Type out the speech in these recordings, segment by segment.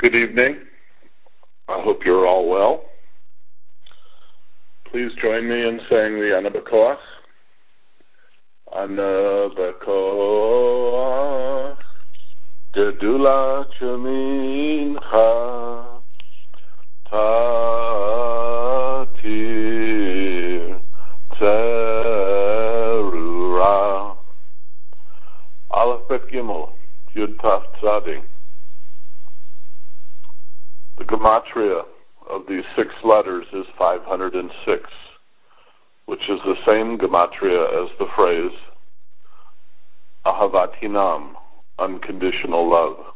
Good evening. I hope you're all well. Please join me in saying the Ana B'Koach. Ana B'Koach, Gedulat Yamincha, Tatir Terura. Aleph Bet Gimel, Yud Taf Tzadi. The gematria of these 6 letters is 506, which is the same gematria as the phrase Ahavat Hinam, unconditional love.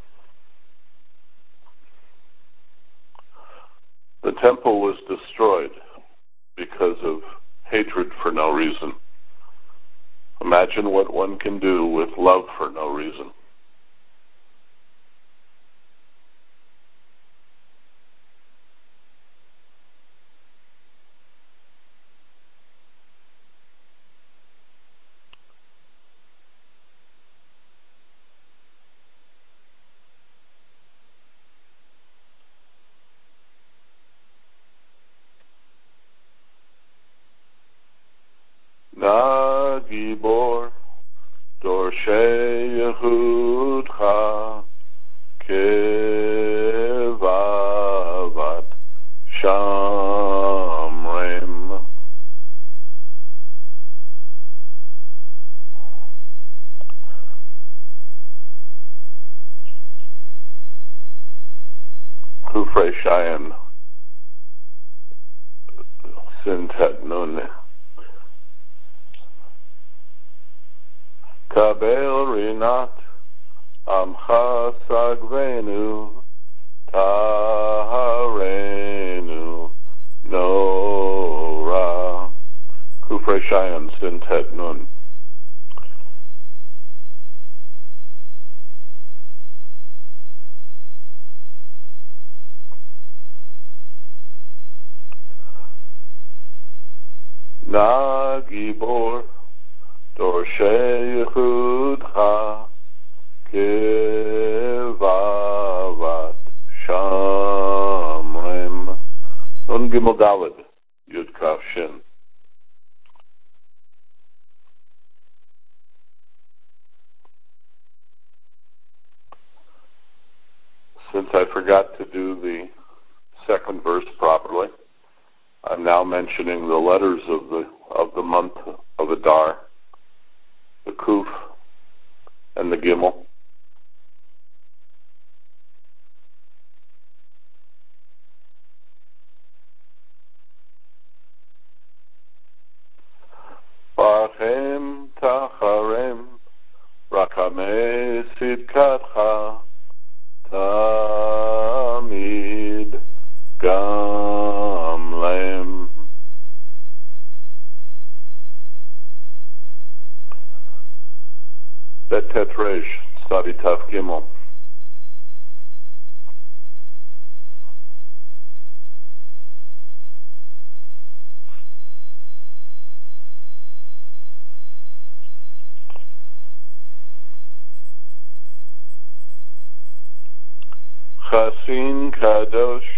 The temple was destroyed because of hatred for no reason. Imagine what one can do with love for no reason. Na Gibor Dorshei Yehudcha Kevavat Shamrem. Kufrei Shayan Sintet Nun. Kabel Rinat Amcha Sagvenu Taharenu Nora. Kufrei Shayan Sintet Nun. Na Gibor Dorshei Yehudcha Kevavat Shamrem. Nun Gimel Daled Yud Kaf Shin. Since I forgot to do the second verse properly, I'm now mentioning the letters of the month of Adar, the Kuf and the Gimel. Bachem Tacharem Rakame Sidkatcha Tamid Gamlem. Bet Tetresh, Sadi Taf Gimel. Chasin Kadosh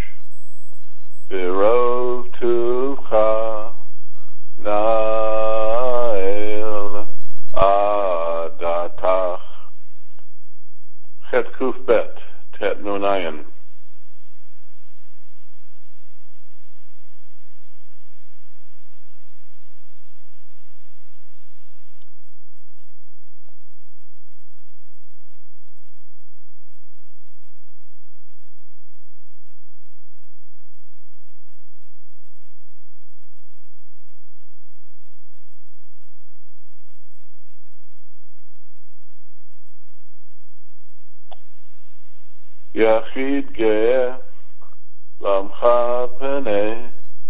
Birov Tuvcha Nael Adatach. Chet Kuf Bet Tet Nunayan. Yachid Ge'eh Lamcha Peneh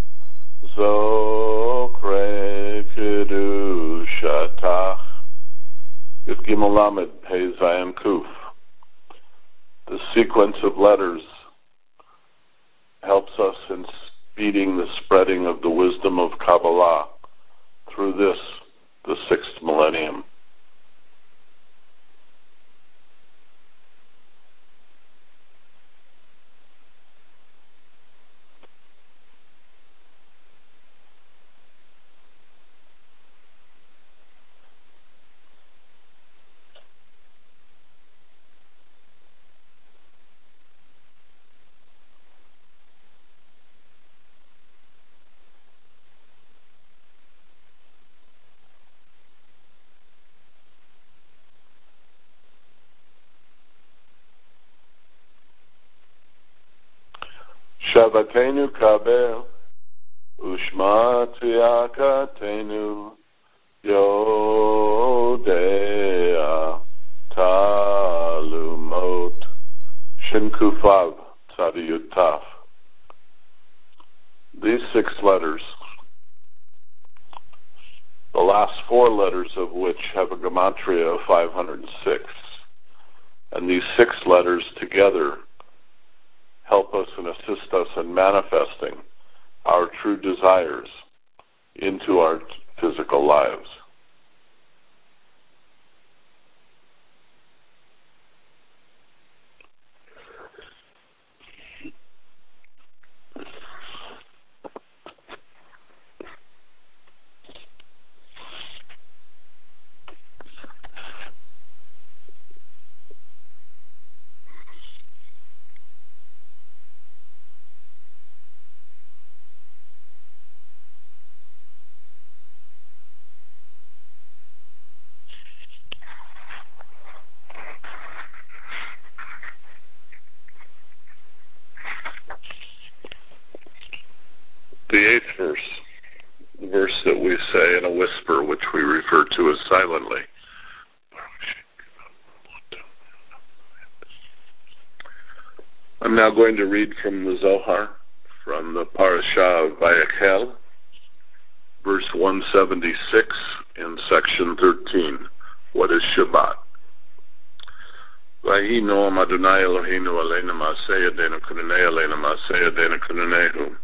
Zokre Kedushatach. Yud Gimel Lamed Pei Zayin Kuf. The sequence of letters helps us in speeding the spreading of the wisdom of Kabbalah through this, the 6th millennium. Tavatenu kabel, Ushma tiakatenu, Yodea talumot, Shinkufav tzadiyutaf. These 6 letters, the last 4 letters of which have a gematria of 506. And these 6 letters together help us and assist us in manifesting our true desires into our physical lives. The 8th verse, the verse that we say in a whisper, which we refer to as silently. I'm now going to read from the Zohar, from the Parashah of Vayakhel, verse 176 in section 13. What is Shabbat? Vahi noam Adonai Eloheinu aleinu ma'aseh yadeinu kunanei aleinu ma'aseh yadeinu kunanehu.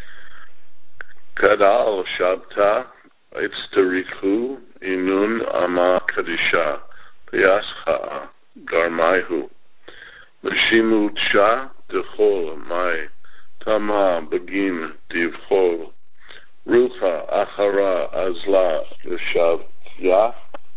Kadal Shabta Itztarichu Inun Ama Kadisha Piyascha Garmaihu Mashimu Cha Dechol Mai Tama Begin Divchol Rucha Achara Azla Rishavya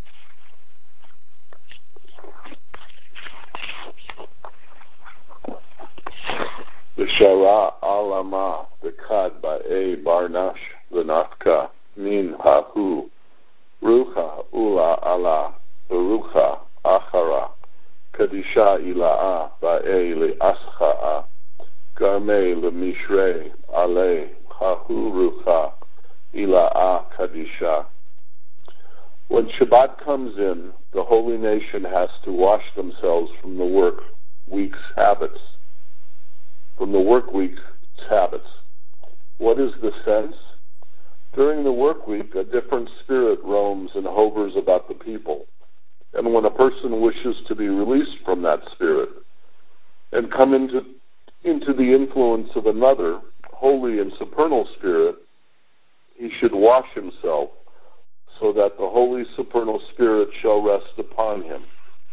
Vishara Alama Bekad Ba'e Barnash Venafka Min Hahu Rucha Ula Ala Rucha Achara Kadisha Ila'a Ba'e Le'ascha'a Garme Le'mishre Ale Hahu Rucha Ila'a Kadisha. When Shabbat comes in, the holy nation has to wash themselves from the work week's habits. From the work week's habits. What is the sense? During the work week, a different spirit roams and hovers about the people. And when a person wishes to be released from that spirit and come into the influence of another, holy and supernal spirit, he should wash himself so that the holy supernal spirit shall rest upon him.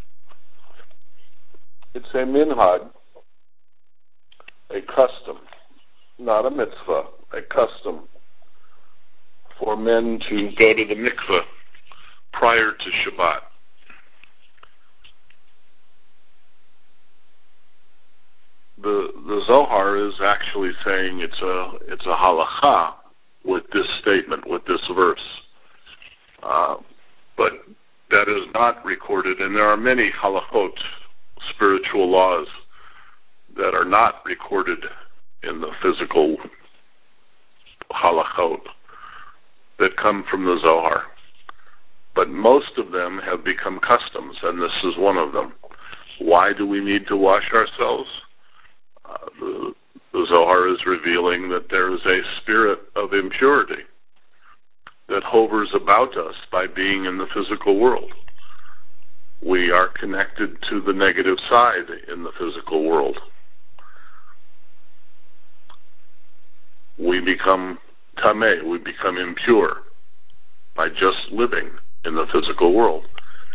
It's a minhag, a custom, not a mitzvah, a custom for men to go to the mikveh prior to Shabbat. The Zohar is actually saying it's a halacha with this statement, with this verse. But that is not recorded, and there are many halachot, spiritual laws, that are not recorded in the physical halachot that come from the Zohar. But most of them have become customs, and this is one of them. Why do we need to wash ourselves? The Zohar is revealing that there is a spirit of impurity that hovers about us by being in the physical world. We are connected to the negative side in the physical world. We become tameh, we become impure by just living in the physical world.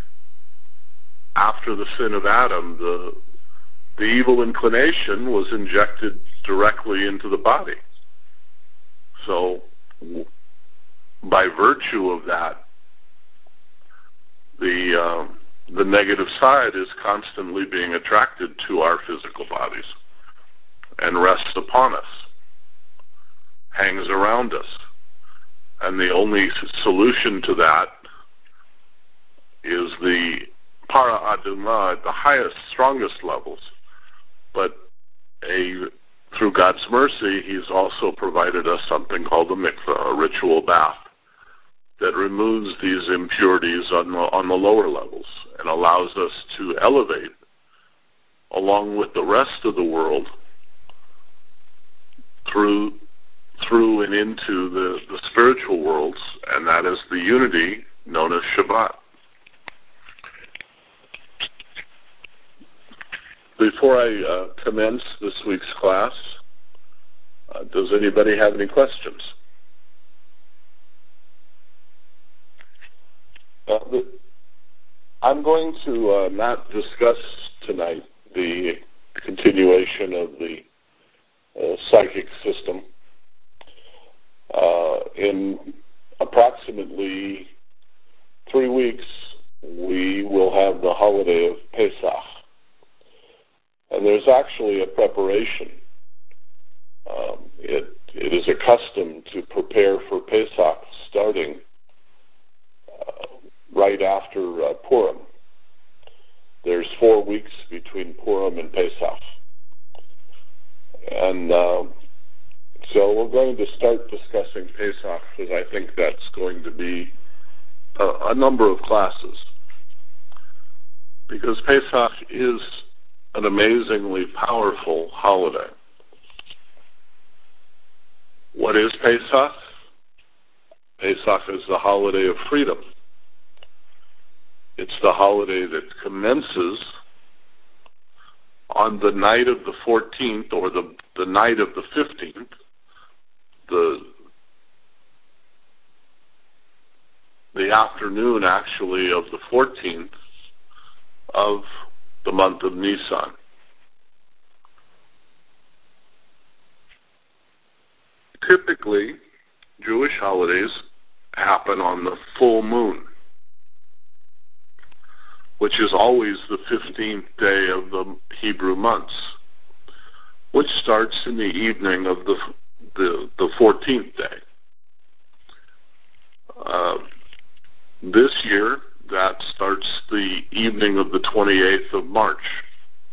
After the sin of Adam, the evil inclination was injected directly into the body. So, by virtue of that, the negative side is constantly being attracted to our physical bodies and rests upon us, hangs around us. And the only solution to that is the para aduma at the highest, strongest levels, but a through God's mercy, He's also provided us something called a mikveh, a ritual bath, that removes these impurities on the lower levels and allows us to elevate along with the rest of the world through and into the spiritual worlds, and that is the unity known as Shabbat. Before I commence this week's class, does anybody have any questions? I'm going to not discuss tonight the continuation of the psychic system. In approximately 3 weeks, we will have the holiday of Pesach. And there's actually a preparation. It is a custom to prepare for Pesach starting right after Purim. There's 4 weeks between Purim and Pesach. And so we're going to start discussing Pesach because I think that's going to be a number of classes. Because Pesach is an amazingly powerful holiday. What is Pesach? Pesach is the holiday of freedom. It's the holiday that commences on the night of the 14th or the night of the 15th, the afternoon actually of the 14th of the month of Nisan. Typically, Jewish holidays happen on the full moon, which is always the 15th day of the Hebrew months, which starts in the evening of the 14th day. This year, that starts the evening of the 28th of March.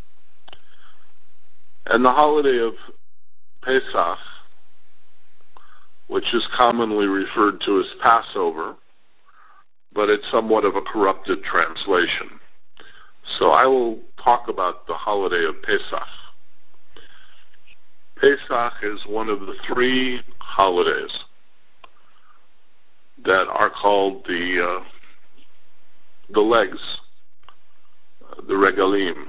And the holiday of Pesach, which is commonly referred to as Passover, but it's somewhat of a corrupted translation. So I will talk about the holiday of Pesach. Pesach is one of the 3 holidays that are called the legs, the regalim.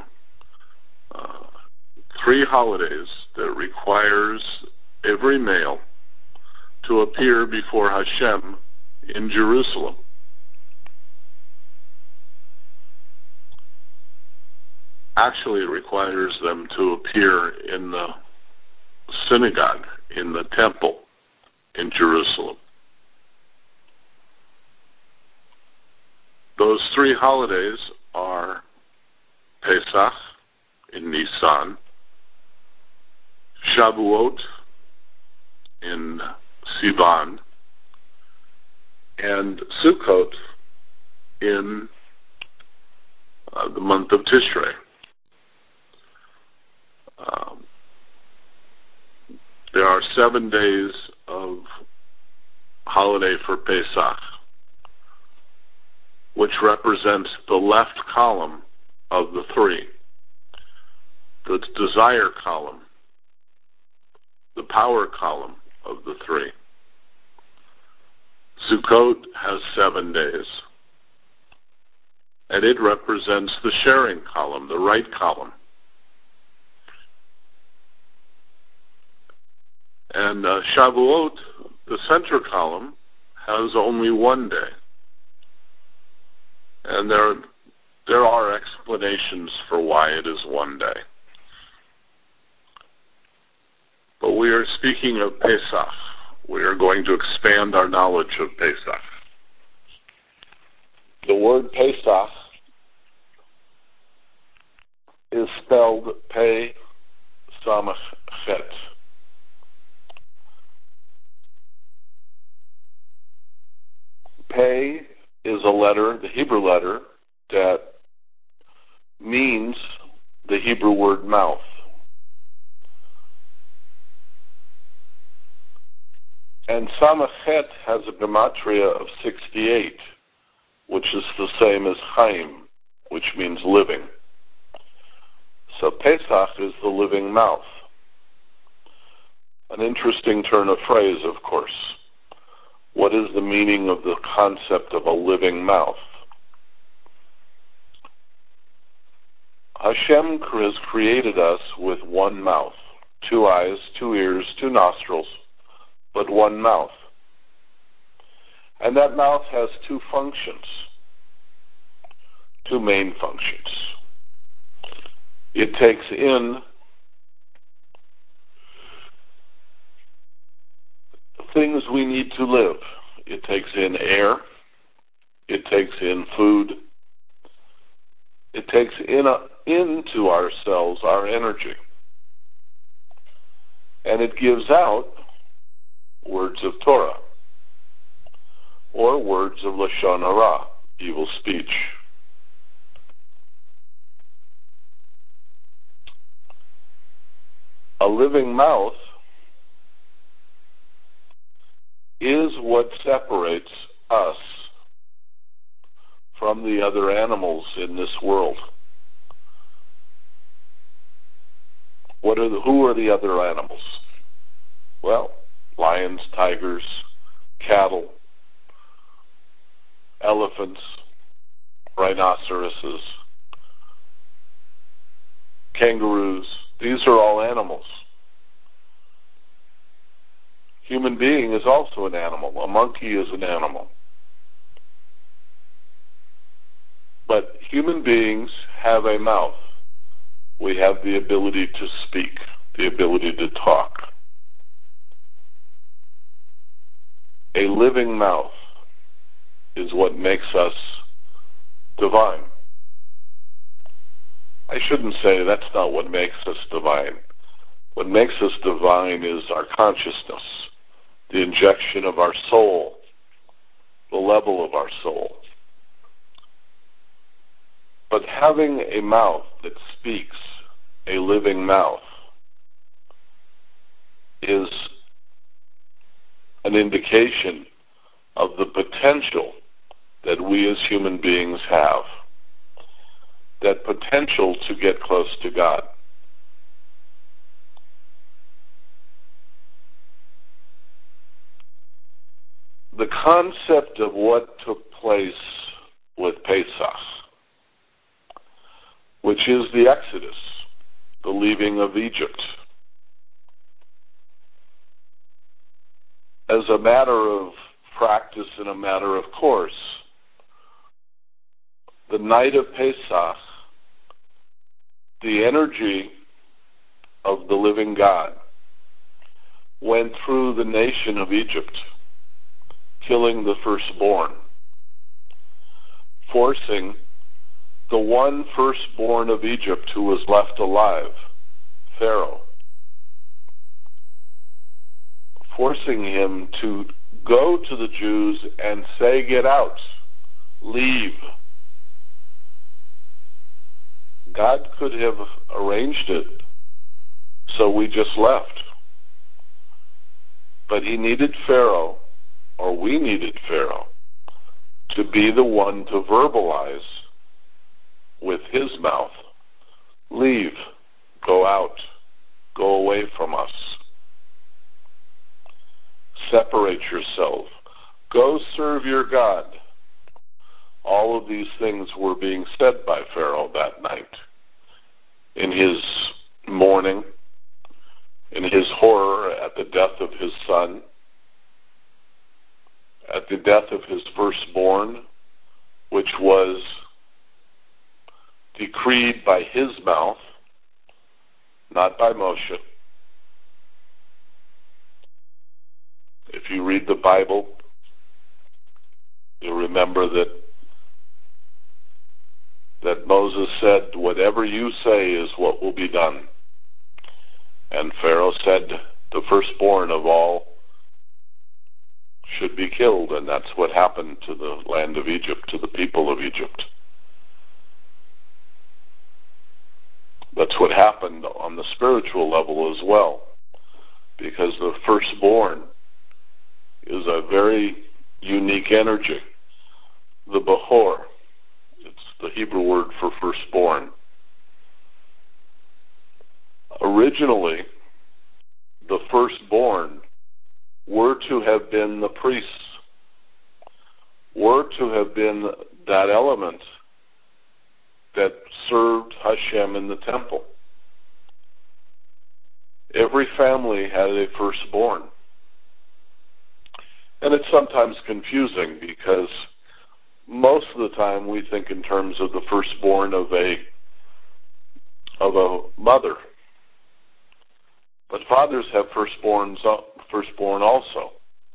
3 holidays that requires every male to appear before Hashem in Jerusalem. Actually, it requires them to appear in the synagogue, in the temple in Jerusalem. Those 3 holidays are Pesach in Nisan, Shavuot in Sivan, and Sukkot in the month of Tishrei. There are 7 days of holiday for Pesach, which represents the left column of the 3, the desire column, the power column of the 3. Sukkot has 7 days, and it represents the sharing column, the right column. And Shavuot, the center column, has only 1 day. And there are explanations for why it is 1 day. But we are speaking of Pesach. We are going to expand our knowledge of Pesach. The word Pesach is spelled Pei Samach Chet. Pei is a letter, the Hebrew letter, that means the Hebrew word mouth. And Samachet has a gematria of 68, which is the same as Chaim, which means living. So Pesach is the living mouth. An interesting turn of phrase, of course. What is the meaning of the concept of a living mouth? Hashem has created us with one mouth, 2 eyes, 2 ears, 2 nostrils, but one mouth. And that mouth has 2 functions, 2 main functions. It takes in things we need to live. It takes in air. It takes in food. It takes into ourselves our energy. And it gives out words of Torah or words of Lashon Hara, evil speech. A living mouth is what separates us from the other animals in this world. Who are the other animals? Well, lions, tigers, cattle, elephants, rhinoceroses, kangaroos. These are all animals. Human being is also an animal. A monkey is an animal. But human beings have a mouth. We have the ability to speak, the ability to talk. A living mouth is what makes us divine. I shouldn't say that's not what makes us divine. What makes us divine is our consciousness, the injection of our soul, the level of our soul. But having a mouth that speaks, a living mouth, is an indication of the potential that we as human beings have, that potential to get close to God. The concept of what took place with Pesach, which is the Exodus, the leaving of Egypt, as a matter of practice and a matter of course, the night of Pesach, the energy of the living God went through the nation of Egypt, killing the firstborn, forcing the one firstborn of Egypt who was left alive, Pharaoh, forcing him to go to the Jews and say, get out, leave. God could have arranged it so we just left. But he needed Pharaoh, or we needed Pharaoh, to be the one to verbalize with his mouth, leave, go out, go away from us, separate yourself, go serve your God. All of these things were being said by Pharaoh that night. In his mourning, in his horror at the death of his son, at the death of his firstborn, which was decreed by his mouth, not by Moshe. If you read the Bible, you'll remember that Moses said, whatever you say is what will be done. And Pharaoh said, the firstborn of all should be killed, and that's what happened to the land of Egypt, to the people of Egypt. That's what happened on the spiritual level as well, because the firstborn is a very unique energy. The Behor, it's the Hebrew word for firstborn. Originally, the firstborn were to have been the priests, were to have been that element that served Hashem in the temple. Every family had a firstborn. And it's sometimes confusing because most of the time we think in terms of the firstborn of a mother. But fathers have firstborn also.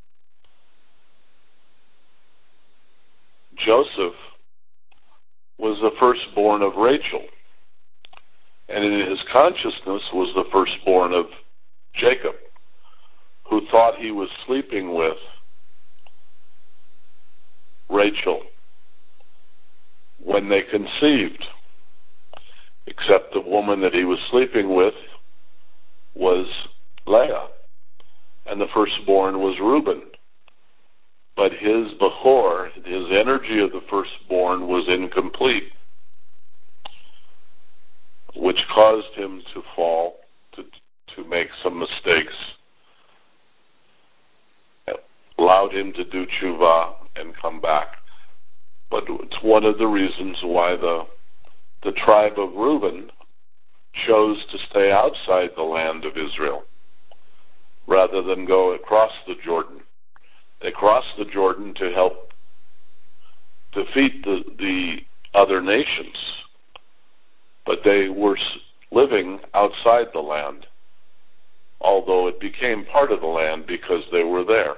Joseph was the firstborn of Rachel, and in his consciousness was the firstborn of Jacob, who thought he was sleeping with Rachel when they conceived, except the woman that he was sleeping with was Leah, and the firstborn was Reuben. But his Behor, his energy of the firstborn, was incomplete, which caused him to fall, to make some mistakes, allowed him to do tshuva and come back. But it's one of the reasons why the tribe of Reuben chose to stay outside the land of Israel rather than go across the Jordan. They crossed the Jordan to help defeat the other nations, but they were living outside the land, although it became part of the land because they were there.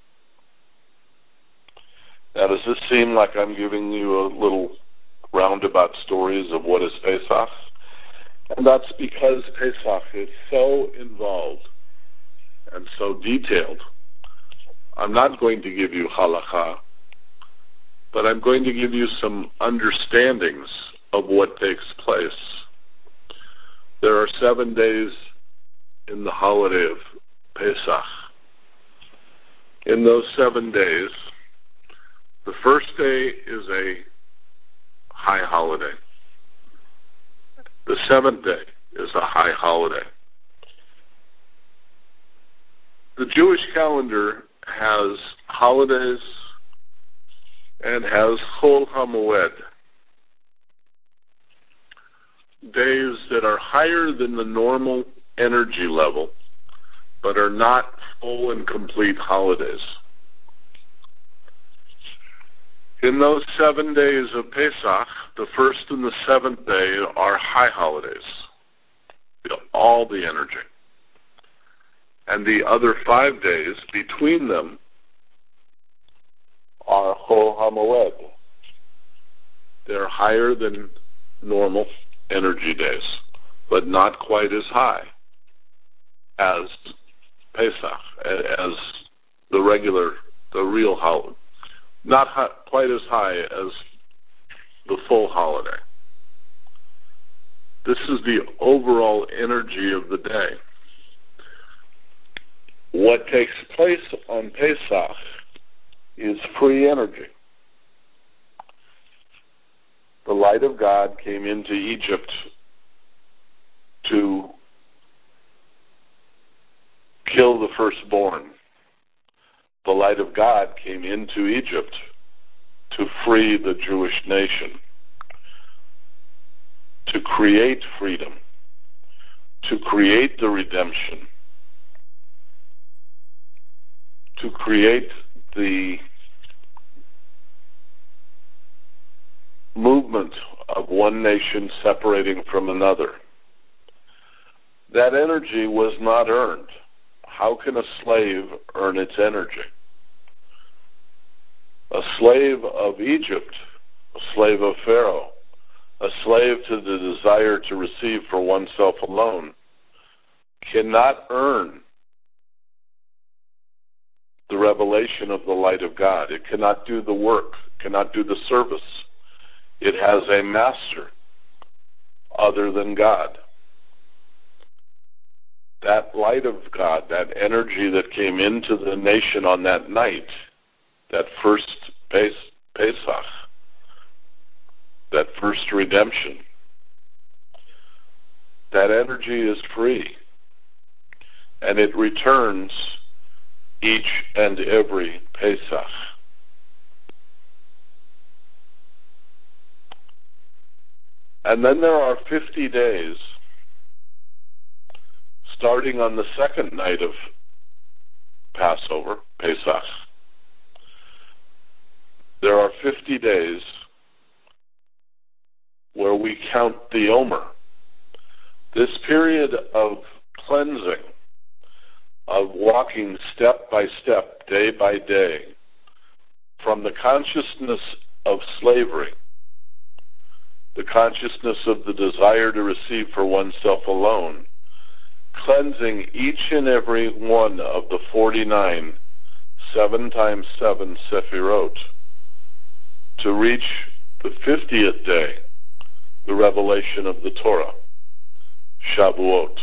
Now, does this seem like I'm giving you a little roundabout stories of what is Pesach? And that's because Pesach is so involved and so detailed. I'm not going to give you halakha, but I'm going to give you some understandings of what takes place. There are 7 days in the holiday of Pesach. In those 7 days, the first day is a high holiday. The 7th day is a high holiday. The Jewish calendar has holidays and has Chol HaMoed, days that are higher than the normal energy level, but are not full and complete holidays. In those 7 days of Pesach, the first and the 7th day are high holidays, all the energy. And the other 5 days between them are Chol HaMoed. They're higher than normal energy days, but not quite as high as Pesach, as the real holiday. Not quite as high as the full holiday. This is the overall energy of the day. What takes place on Pesach is free energy. The light of God came into Egypt to kill the firstborn. The light of God came into Egypt to free the Jewish nation, to create freedom, to create the redemption, to create the movement of one nation separating from another. That energy was not earned. How can a slave earn its energy? A slave of Egypt, a slave of Pharaoh, a slave to the desire to receive for oneself alone, cannot earn the revelation of the light of God. It cannot do the work, cannot do the service. It has a master other than God. that light of God, that energy that came into the nation on that night, that first Pesach, that first redemption, that energy is free, and it returns each and every Pesach. And then there are 50 days, starting on the second night of Passover, Pesach. There are 50 days where we count the Omer. This period of cleansing, of walking step by step, day by day, from the consciousness of slavery, the consciousness of the desire to receive for oneself alone, cleansing each and every one of the 49 7 times 7 Sefirot, to reach the 50th day, the revelation of the Torah, Shavuot.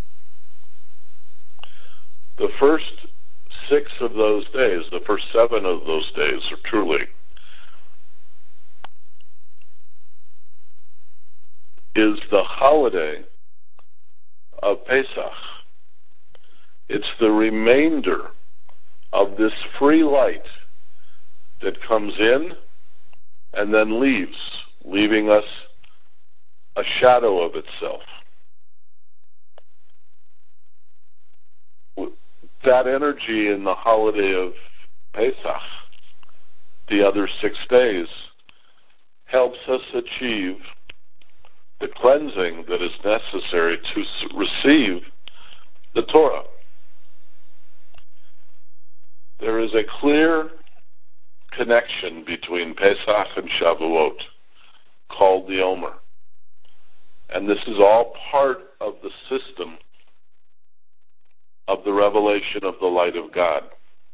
The first 6 of those days, the first 7 of those days, are truly, is the holiday of Pesach. It's the remainder of this free light that comes in and then leaves, leaving us a shadow of itself. That energy in the holiday of Pesach, the other 6 days, helps us achieve the cleansing that is necessary to receive the Torah. There is a clear connection between Pesach and Shavuot called the Omer. And this is all part of the system of the revelation of the light of God.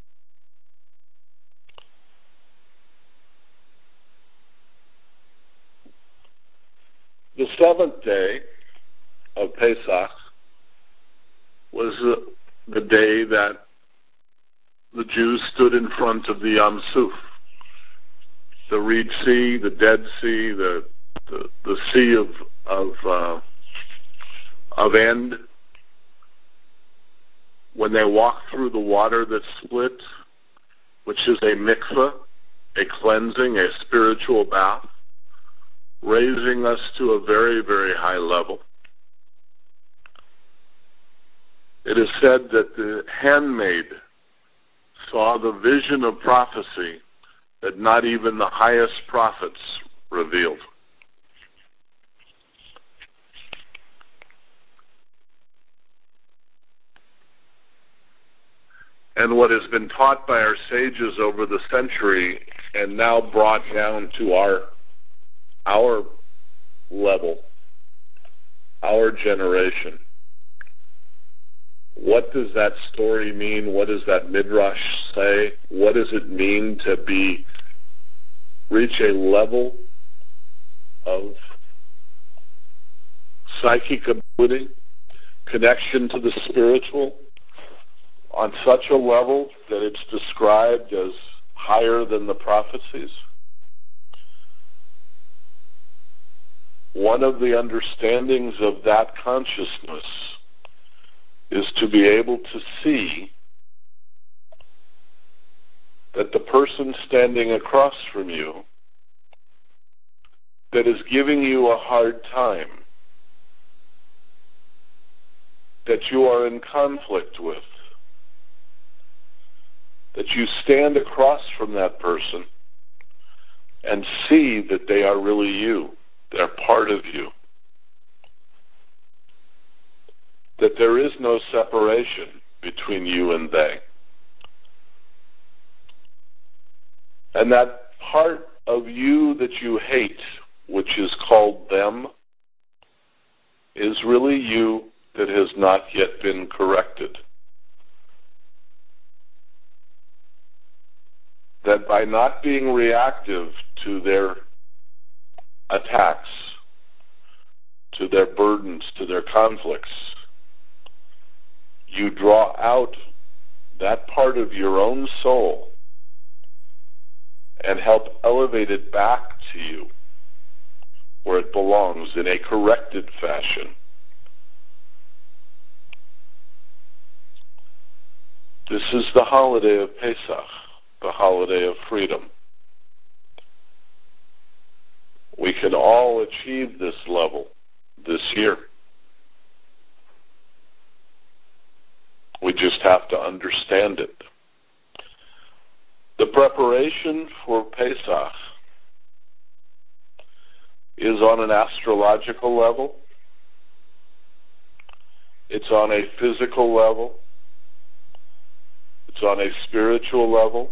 The 7th day of Pesach was the day that the Jews stood in front of the Yam Suf, the Reed Sea, the Dead Sea, the Sea of End. When they walked through the water that split, which is a mikveh, a cleansing, a spiritual bath, raising us to a very, very high level. It is said that the handmaid saw the vision of prophecy that not even the highest prophets revealed. And what has been taught by our sages over the century and now brought down to our level, our generation. What does that story mean? What does that midrash say? What does it mean to reach a level of psychic ability, connection to the spiritual, on such a level that it's described as higher than the prophecies? One of the understandings of that consciousness is to be able to see that the person standing across from you that is giving you a hard time, that you are in conflict with, that you stand across from that person and see that they are really you, they're part of you, that there is no separation between you and they. And that part of you that you hate, which is called them, is really you that has not yet been corrected. That by not being reactive to their attacks, to their burdens, to their conflicts, You draw out that part of your own soul and help elevate it back to you where it belongs in a corrected fashion. This is the holiday of Pesach, the holiday of freedom. We can all achieve this level this year. We just have to understand it. The preparation for Pesach is on an astrological level. It's on a physical level. It's on a spiritual level.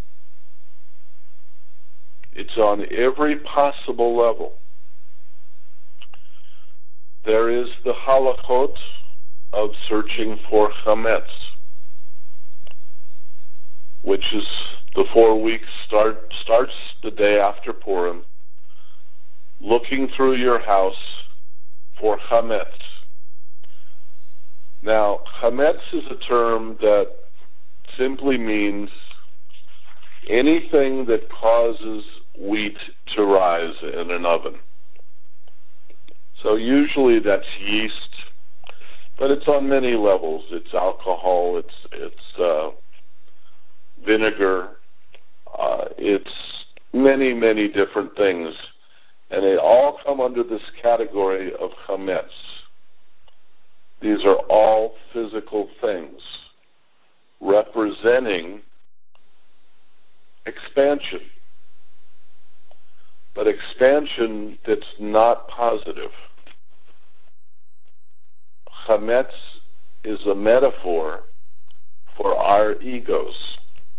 It's on every possible level. There is the halachot of searching for chametz, which is the 4 weeks starts the day after Purim, looking through your house for chametz. Now, chametz is a term that simply means anything that causes wheat to rise in an oven. So usually that's yeast, but it's on many levels. It's alcohol, it's vinegar, it's many, many different things. And they all come under this category of chametz. These are all physical things representing expansion, but expansion that's not positive. Chametz is a metaphor for our egos.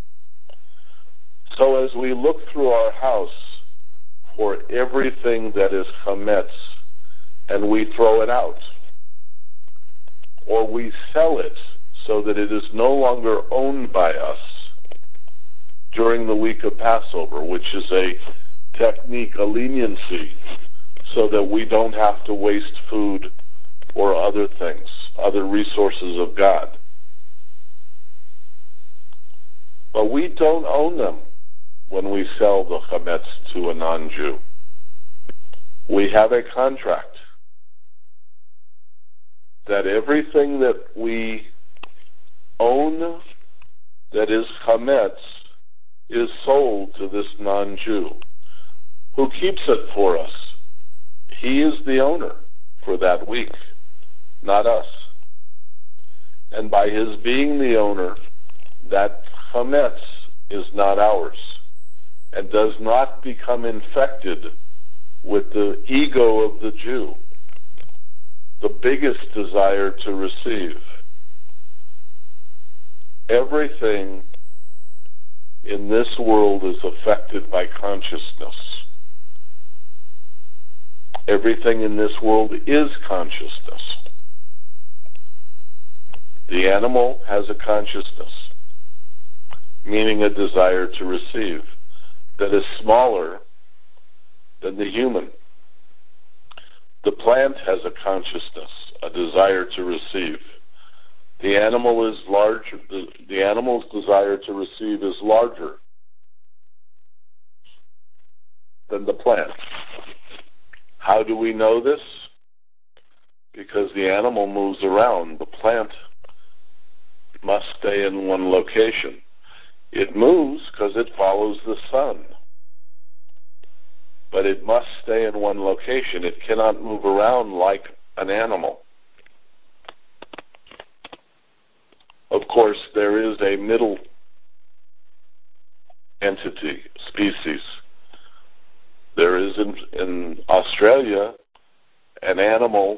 So as we look through our house for everything that is chametz, and we throw it out, or we sell it so that it is no longer owned by us during the week of Passover, which is a technique, a leniency, so that we don't have to waste food or other things, other resources of God. But we don't own them when we sell the chametz to a non-Jew. We have a contract that everything that we own that is chametz is sold to this non-Jew who keeps it for us. He is the owner for that week, not us. And by his being the owner, that chametz is not ours and does not become infected with the ego of the Jew, the biggest desire to receive. Everything in this world is affected by consciousness. Everything in this world is consciousness. The animal has a consciousness, meaning a desire to receive, that is smaller than the human. The plant has a consciousness, a desire to receive. The animal is larger. The animal's desire to receive is larger than the plant. How do we know this? Because the animal moves around. The plant must stay in one location. It moves because it follows the sun. But it must stay in one location. It cannot move around like an animal. Of course, there is a middle entity, species. There is in Australia an animal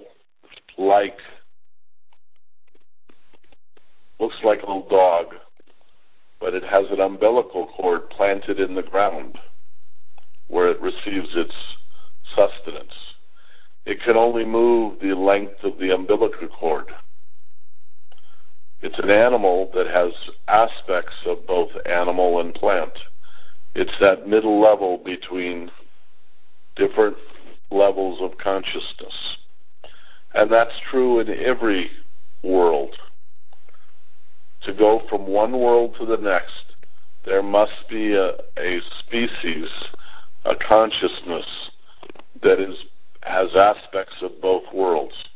looks like a little dog, but it has an umbilical cord planted in the ground where it receives its sustenance. It can only move the length of the umbilical cord. It's an animal that has aspects of both animal and plant. It's that middle level between different levels of consciousness. And that's true in every world. to go from one world to the next, there must be a species, a consciousness that has aspects of both worlds.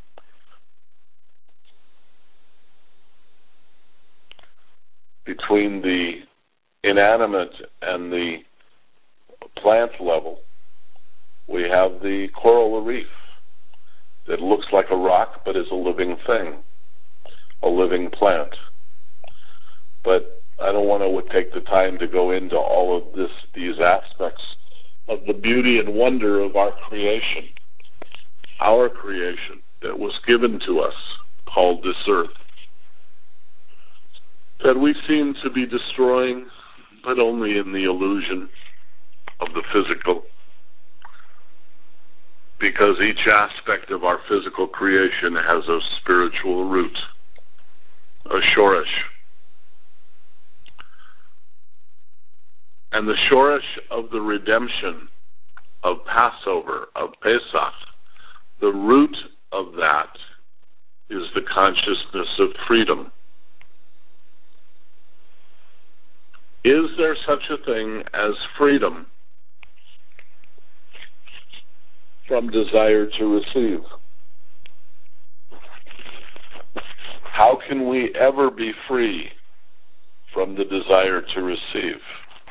Between the inanimate and the plant level, we have the coral reef that looks like a rock but is a living thing, a living plant. But I don't want to take the time to go into all of these aspects of the beauty and wonder of our creation that was given to us, called this earth, that we seem to be destroying, but only in the illusion of the physical, because each aspect of our physical creation has a spiritual root, a shoresh. And the shoresh of the redemption of Passover, of Pesach, the root of that is the consciousness of freedom. Is there such a thing as freedom from desire to receive? How can we ever be free from the desire to receive?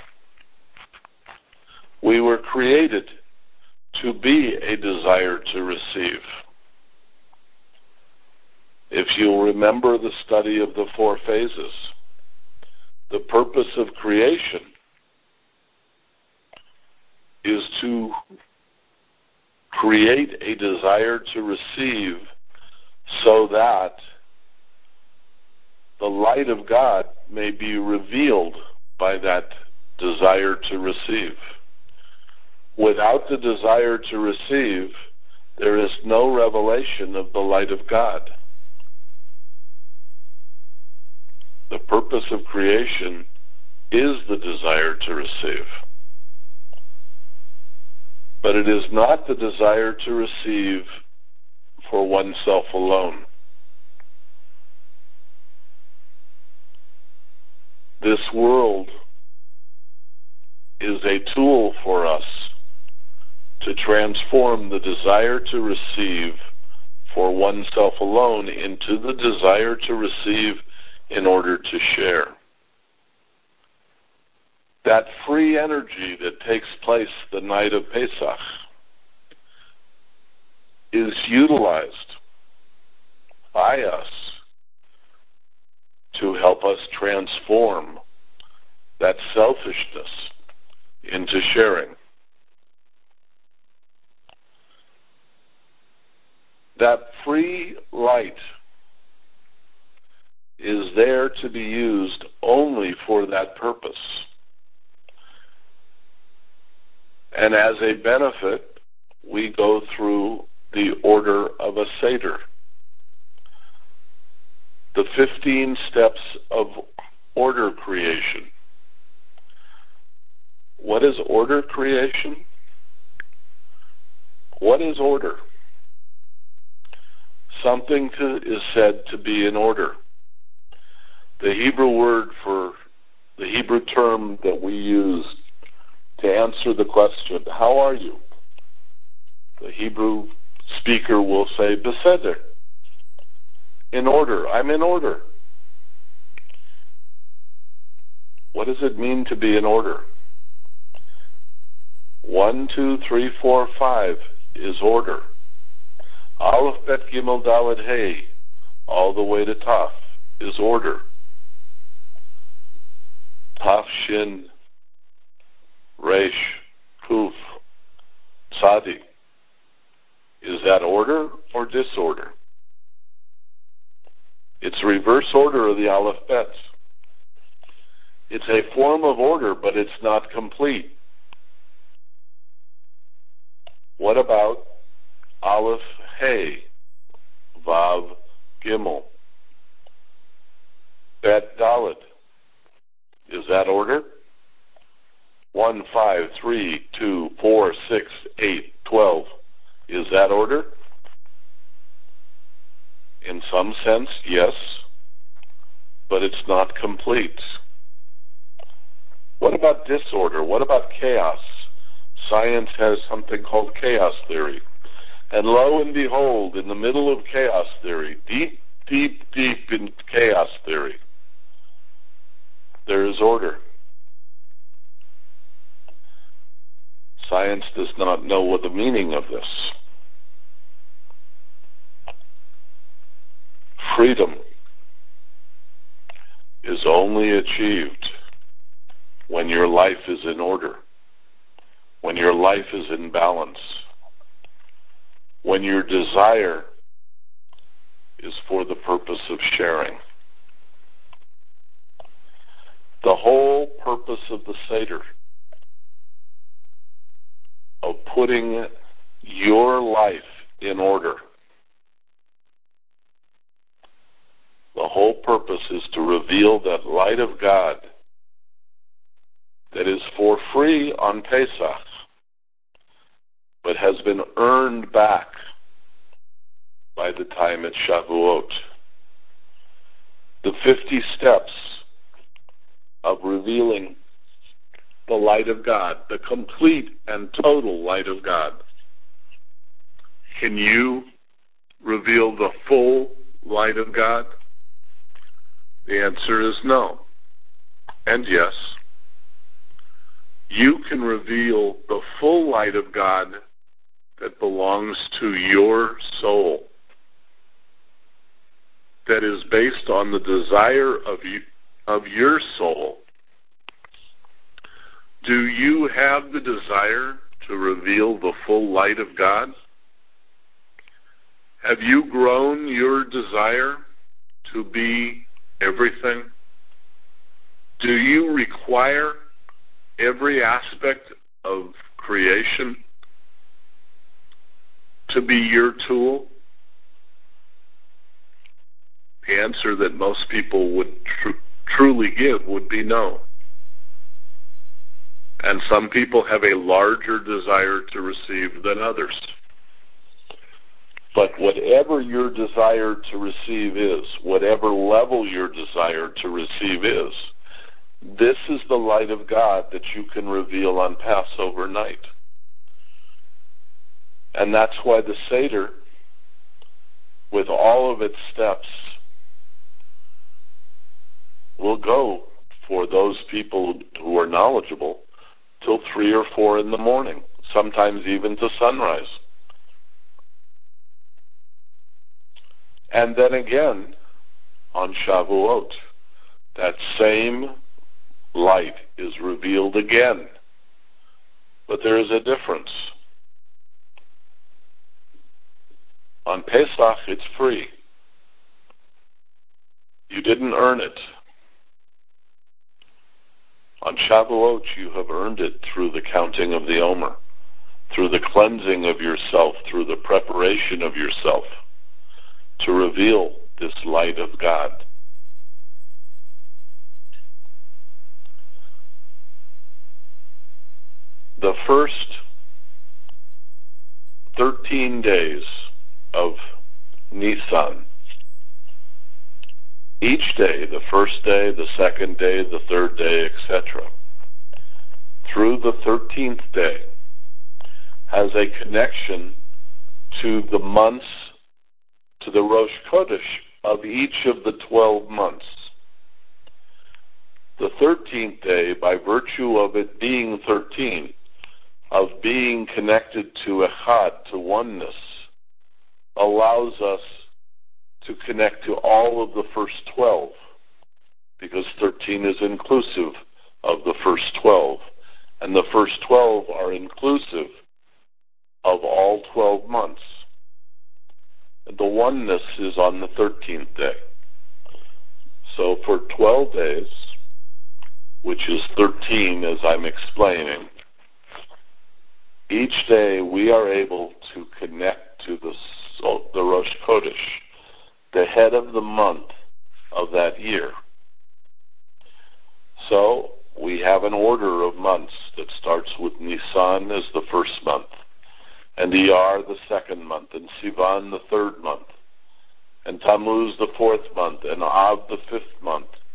We were created to be a desire to receive. If you'll remember the study of the four phases, the purpose of creation is to create a desire to receive so that the light of God may be revealed by that desire to receive. Without the desire to receive, there is no revelation of the light of God. The purpose of creation is the desire to receive. But it is not the desire to receive for oneself alone. This world is a tool for us to transform the desire to receive for oneself alone into the desire to receive in order to share. That free energy that takes place the night of Pesach is utilized by us to help us transform that selfishness into sharing. That free light is there to be used only for that purpose. And as a benefit, we go through the order of a Seder. The 15 steps of order creation. What is order creation? What is order? Something is said to be in order. The Hebrew term that we use to answer the question, how are you? The Hebrew speaker will say, beseder. In order. I'm in order. What does it mean to be in order? 1, 2, 3, 4, 5 is order. Aleph, Bet, Gimel, Dalet, Hey, all the way to Taf is order. Taf, Shin, Resh, Kuf, Tzadi. Is that order or disorder? It's reverse order of the Aleph Bet. It's a form of order, but it's not complete. What about Aleph, Hey, Vav, Gimel, Bet, Dalet? Is that order? 1, 5, 3, 2, 4, 6, 8, 12. Is that order? In some sense, yes. but it's not complete. What about disorder? What about chaos? Science has something called chaos theory. And lo and behold, in the middle of chaos theory, deep, deep, deep in chaos theory, there is order. Science does not know what the meaning of this. Freedom is only achieved when your life is in order, when your life is in balance, when your desire is for the purpose of sharing. The whole purpose of the Seder, of putting your life in order, the whole purpose is to reveal that light of God that is for free on Pesach, but has been earned back by the time it's Shavuot. The 50 steps of revealing the light of God, the complete and total light of God. Can you reveal the full light of God? The answer is no. And yes, you can reveal the full light of God that belongs to your soul, that is based on the desire of your soul. Do you have the desire to reveal the full light of God? Have you grown your desire to be everything? Do you require every aspect of creation to be your tool? The answer that most people would truly give would be no. And some people have a larger desire to receive than others. But whatever your desire to receive is, whatever level your desire to receive is, this is the light of God that you can reveal on Passover night. And that's why the Seder, with all of its steps, will go for those people who are knowledgeable till 3 or 4 in the morning, sometimes even to sunrise. And then again, on Shavuot, that same light is revealed again. But there is a difference. On Pesach, it's free. You didn't earn it. On Shavuot, you have earned it through the counting of the Omer, through the cleansing of yourself, through the preparation of yourself to reveal this light of God. The first 13 days of Nisan, each day, the first day, the second day, the third day, etc., through the 13th day, has a connection to the months, to the Rosh Chodesh of each of the 12 months. The 13th day, by virtue of it being 13, of being connected to Echad, to oneness, allows us to connect to all of the first 12, because 13 is inclusive of the first 12, and the first 12 are inclusive of all 12 months. The oneness is on the 13th day. So for 12 days, which is 13 as I'm explaining, each day we are able to connect to the Rosh Chodesh, the head of the month of that year. So we have an order of months that starts with Nisan as the first month, and Iyar the second month, and Sivan the third month, and Tammuz the fourth month, and Av the fifth month,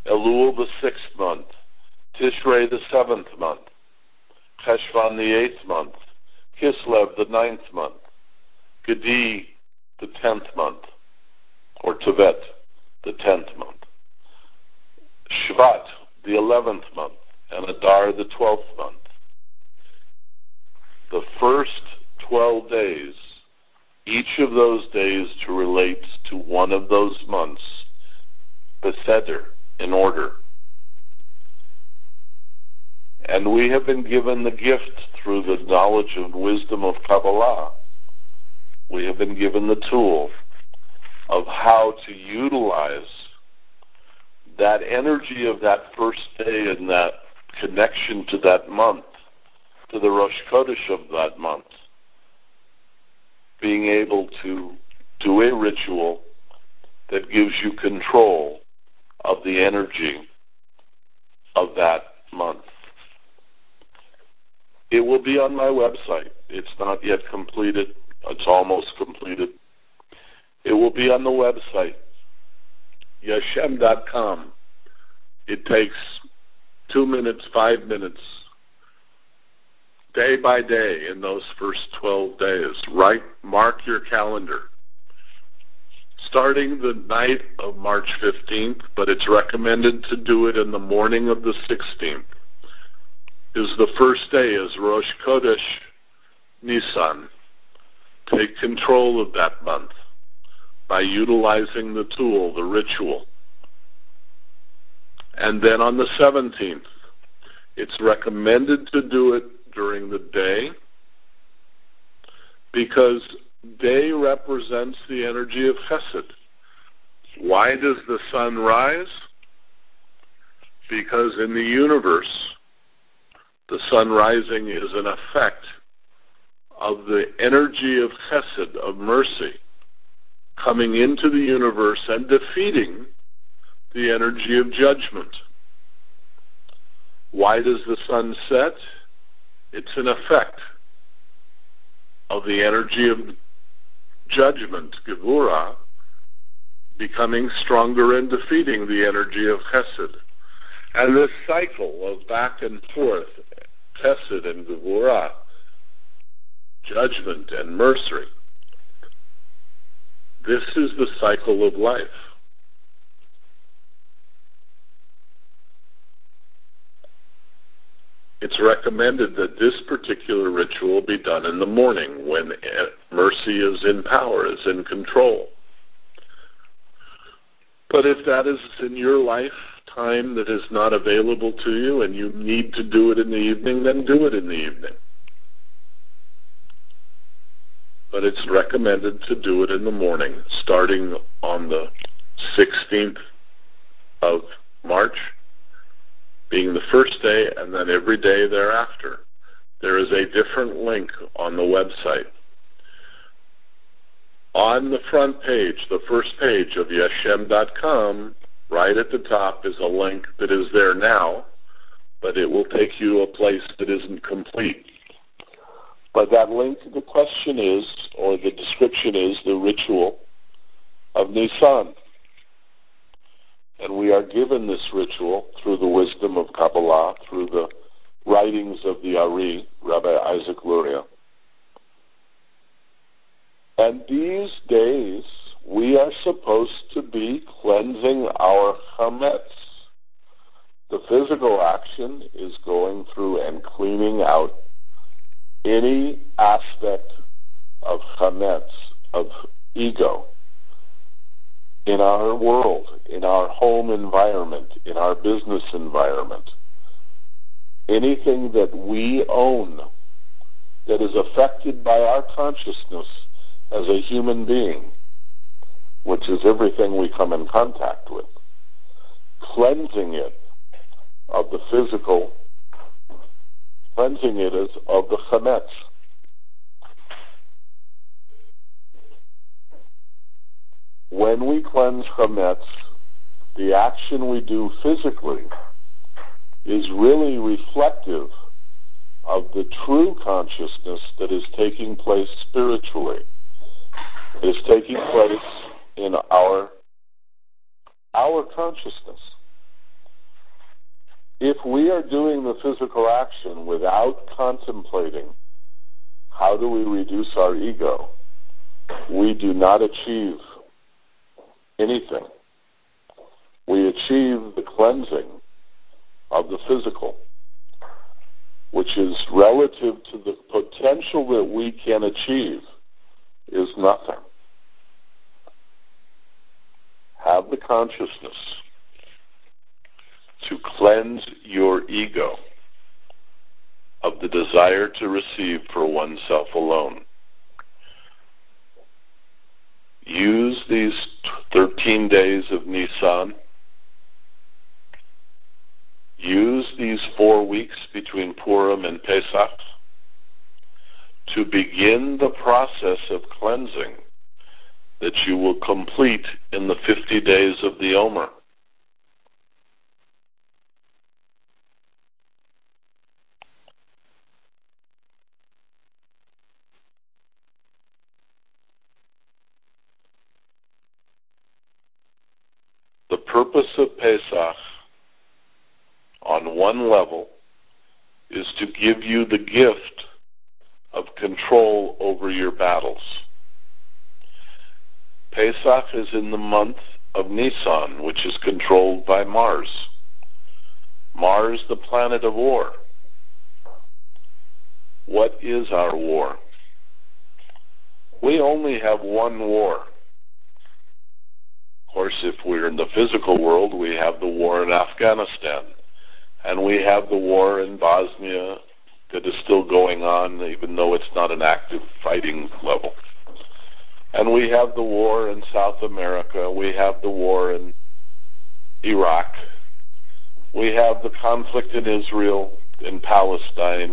Elul the 6th month, Tishrei the 7th month, Cheshvan the 8th month, Kislev the 9th month, Gedi the 10th month, or Tevet the 10th month, Shvat the 11th month, and Adar the 12th month. The first 12 days, each of those days to relate to one of those months, beseder, in order. And we have been given the gift through the knowledge and wisdom of Kabbalah. We have been given the tool of how to utilize that energy of that first day and that connection to that month, to the Rosh Chodesh of that month, being able to do a ritual that gives you control of the energy of that month. It will be on my website. It's not yet completed. It's almost completed. It will be on the website, yeshem.com. It takes 2 minutes, 5 minutes, day by day in those first 12 days. Mark your calendar. Starting the night of March 15th, but it's recommended to do it in the morning of the 16th, is the first day is Rosh Chodesh Nisan. Take control of that month by utilizing the tool, the ritual. And then on the 17th, it's recommended to do it during the day because day represents the energy of Chesed. Why does the sun rise? Because in the universe, the sun rising is an effect of the energy of Chesed, of mercy, coming into the universe and defeating the energy of judgment. Why does the sun set? It's an effect of the energy of judgment, Gevurah, becoming stronger and defeating the energy of Chesed. And this cycle of back and forth, Chesed and Gevurah, judgment and mercy, this is the cycle of life. It's recommended that this particular ritual be done in the morning when mercy is in power, is in control. But if that is in your lifetime that is not available to you and you need to do it in the evening, then do it in the evening. But it's recommended to do it in the morning, starting on the 16th of March, being the first day, and then every day thereafter. There is a different link on the website. On the front page, the first page of yeshem.com, right at the top is a link that is there now, but it will take you to a place that isn't complete. But that link, the question is, or the description is, the ritual of Nisan. And we are given this ritual through the wisdom of Kabbalah, through the writings of the Ari, Rabbi Isaac Luria. And these days, we are supposed to be cleansing our chametz. The physical action is going through and cleaning out any aspect of chametz, of ego, in our world, in our home environment, in our business environment. Anything that we own that is affected by our consciousness as a human being, which is everything we come in contact with, cleansing it of the physical, cleansing it of the chametz. When we cleanse chametz, the action we do physically is really reflective of the true consciousness that is taking place spiritually. It is taking place in our consciousness. If we are doing the physical action without contemplating how do we reduce our ego, we do not achieve anything. We achieve the cleansing of the physical, which is relative to the potential that we can achieve, is nothing. Have the consciousness to cleanse your ego of the desire to receive for oneself alone. Use these 13 days of Nisan. Use these 4 weeks between Purim and Pesach to begin the process of cleansing that you will complete in the 50 days of the Omer. The purpose of Pesach, on one level, is to give you the gift of control over your battles. Pesach is in the month of Nisan, which is controlled by Mars. Mars, the planet of war. What is our war? We only have one war. Of course, if we're in the physical world, we have the war in Afghanistan. And we have the war in Bosnia that is still going on, even though it's not an active fighting level. And we have the war in South America. We have the war in Iraq. We have the conflict in Israel, in Palestine.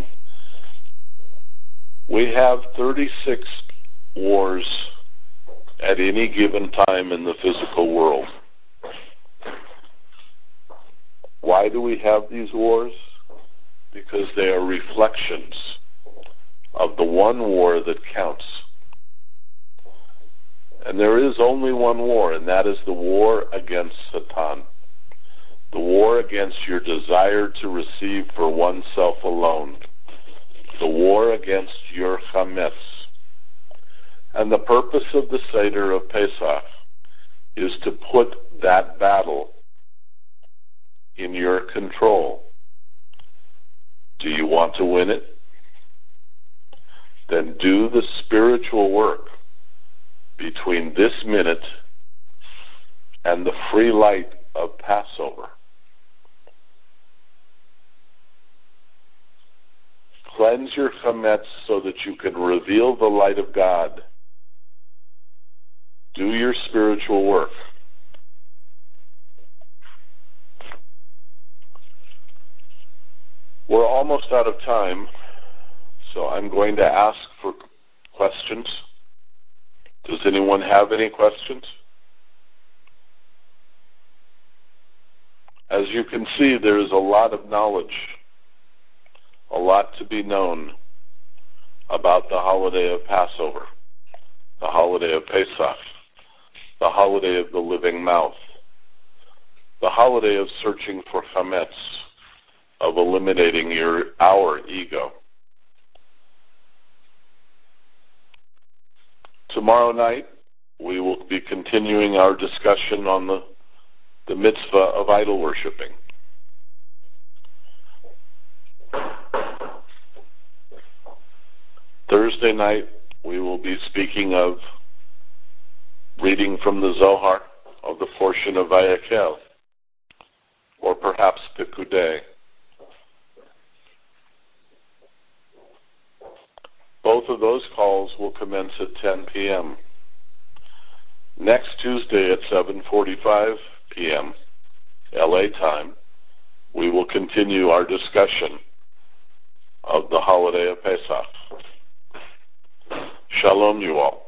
We have 36 wars at any given time in the physical world. Why do we have these wars? Because they are reflections of the one war that counts. And there is only one war, and that is the war against Satan. The war against your desire to receive for oneself alone. The war against your chametz. And the purpose of the Seder of Pesach is to put that battle in your control. Do you want to win it? Then do the spiritual work between this minute and the free light of Passover. Cleanse your chametz so that you can reveal the light of God. Do your spiritual work. We're almost out of time, so I'm going to ask for questions. Does anyone have any questions? As you can see, there is a lot of knowledge, a lot to be known about the holiday of Passover, the holiday of Pesach, the holiday of the living mouth, the holiday of searching for chametz, of eliminating our ego. Tomorrow night, we will be continuing our discussion on the mitzvah of idol worshiping. Thursday night, we will be speaking of reading from the Zohar of the portion of Vayakhel, or perhaps Pekudei. Both of those calls will commence at 10 p.m. Next Tuesday at 7:45 p.m. LA time, we will continue our discussion of the holiday of Pesach. Shalom, you all.